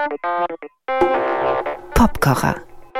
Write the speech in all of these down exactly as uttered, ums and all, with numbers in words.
Popkocher.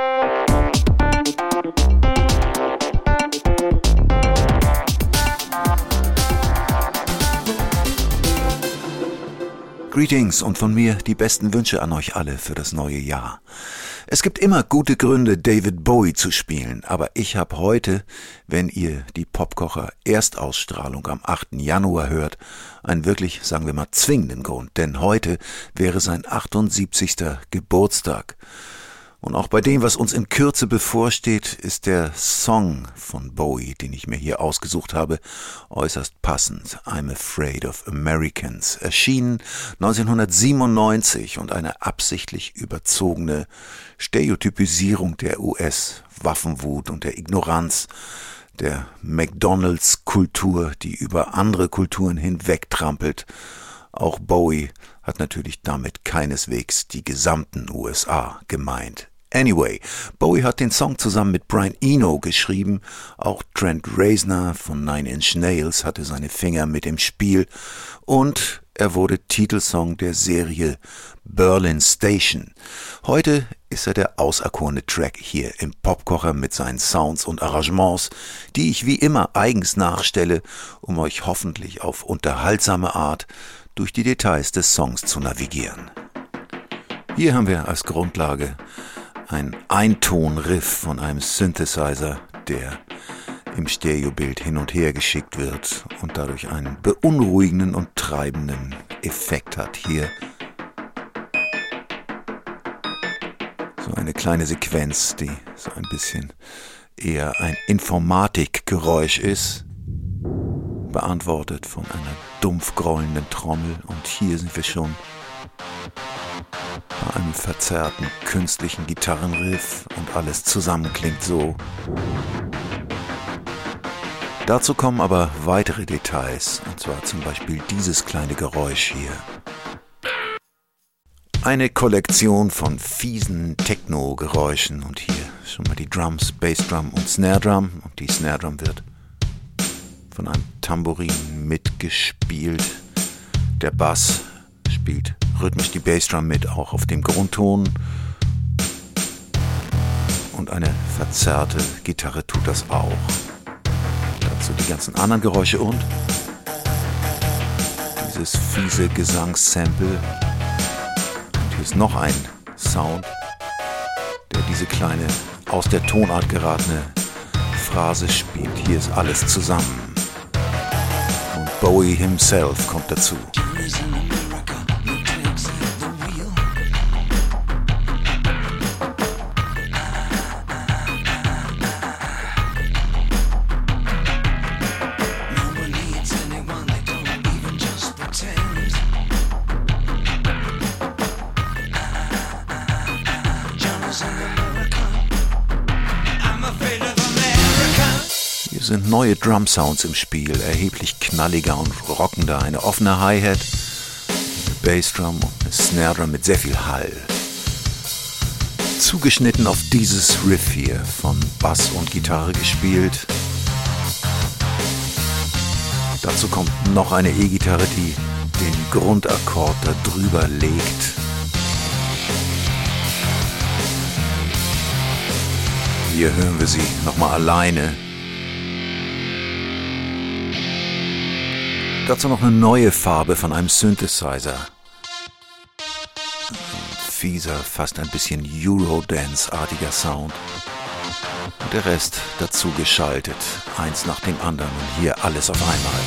Greetings und von mir die besten Wünsche an euch alle für das neue Jahr. Es gibt immer gute Gründe, David Bowie zu spielen, aber ich habe heute, wenn ihr die Popkocher Erstausstrahlung am achten Januar hört, einen wirklich, sagen wir mal, zwingenden Grund, denn heute wäre sein achtundsiebzigster Geburtstag. Und auch bei dem, was uns in Kürze bevorsteht, ist der Song von Bowie, den ich mir hier ausgesucht habe, äußerst passend. I'm Afraid of Americans, erschienen neunzehnhundertsiebenundneunzig und eine absichtlich überzogene Stereotypisierung der U S-Waffenwut und der Ignoranz der McDonalds-Kultur, die über andere Kulturen hinwegtrampelt. Auch Bowie hat natürlich damit keineswegs die gesamten U S A gemeint. Anyway, Bowie hat den Song zusammen mit Brian Eno geschrieben. Auch Trent Reznor von Nine Inch Nails hatte seine Finger mit im Spiel. Und er wurde Titelsong der Serie Berlin Station. Heute ist er der auserkorene Track hier im Popkocher mit seinen Sounds und Arrangements, die ich wie immer eigens nachstelle, um euch hoffentlich auf unterhaltsame Art durch die Details des Songs zu navigieren. Hier haben wir als Grundlage ein Einton-Riff von einem Synthesizer, der im Stereobild hin und her geschickt wird und dadurch einen beunruhigenden und treibenden Effekt hat. Hier so eine kleine Sequenz, die so ein bisschen eher ein Informatikgeräusch ist, beantwortet von einer dumpf grollenden Trommel. Und hier sind wir schon bei einem verzerrten künstlichen Gitarrenriff und alles zusammen klingt so. Dazu kommen aber weitere Details, und zwar zum Beispiel dieses kleine Geräusch hier. Eine Kollektion von fiesen Techno-Geräuschen und hier schon mal die Drums, Bassdrum und Snare Drum, und die Snare Drum wird von einem Tambourin mitgespielt. Der Bass spielt rhythmisch die Bassdrum mit, auch auf dem Grundton. Und eine verzerrte Gitarre tut das auch. Dazu die ganzen anderen Geräusche und dieses fiese Gesangssample. Und hier ist noch ein Sound, der diese kleine, aus der Tonart geratene Phrase spielt. Hier ist alles zusammen. Und Bowie himself kommt dazu. Sind neue Drum-Sounds im Spiel, erheblich knalliger und rockender, eine offene Hi-Hat, eine Bassdrum und eine Snare-Drum mit sehr viel Hall. Zugeschnitten auf dieses Riff hier, von Bass und Gitarre gespielt. Dazu kommt noch eine E-Gitarre, die den Grundakkord da drüber legt. Hier hören wir sie nochmal alleine. Dazu noch eine neue Farbe von einem Synthesizer. Ein fieser, fast ein bisschen Eurodance-artiger Sound. Und der Rest dazu geschaltet, eins nach dem anderen und hier alles auf einmal.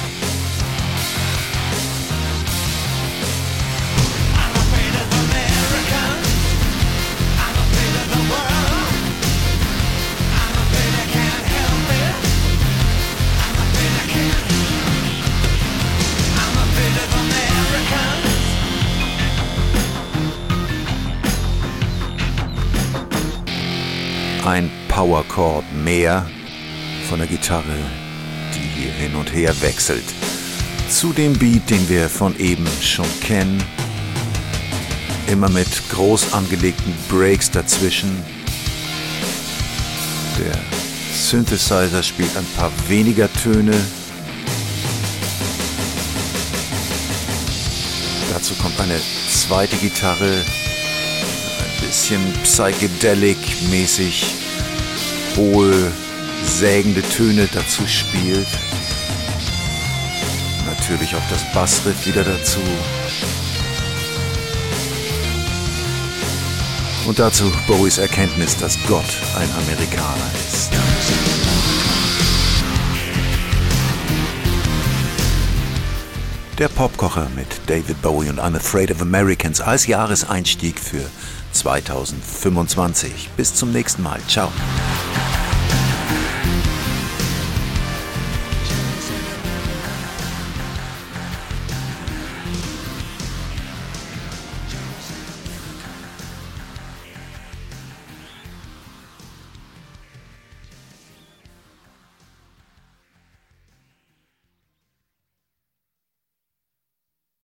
Ein Power-Chord mehr von der Gitarre, die hier hin und her wechselt. Zu dem Beat, den wir von eben schon kennen. Immer mit groß angelegten Breaks dazwischen. Der Synthesizer spielt ein paar weniger Töne. Dazu kommt eine zweite Gitarre, bisschen psychedelic-mäßig hohe, sägende Töne dazu spielt. Natürlich auch das Bassriff wieder dazu. Und dazu Bowies Erkenntnis, dass Gott ein Amerikaner ist. Der Popkocher mit David Bowie und I'm Afraid of Americans als Jahreseinstieg für zweitausendfünfundzwanzig. Bis zum nächsten Mal. Ciao.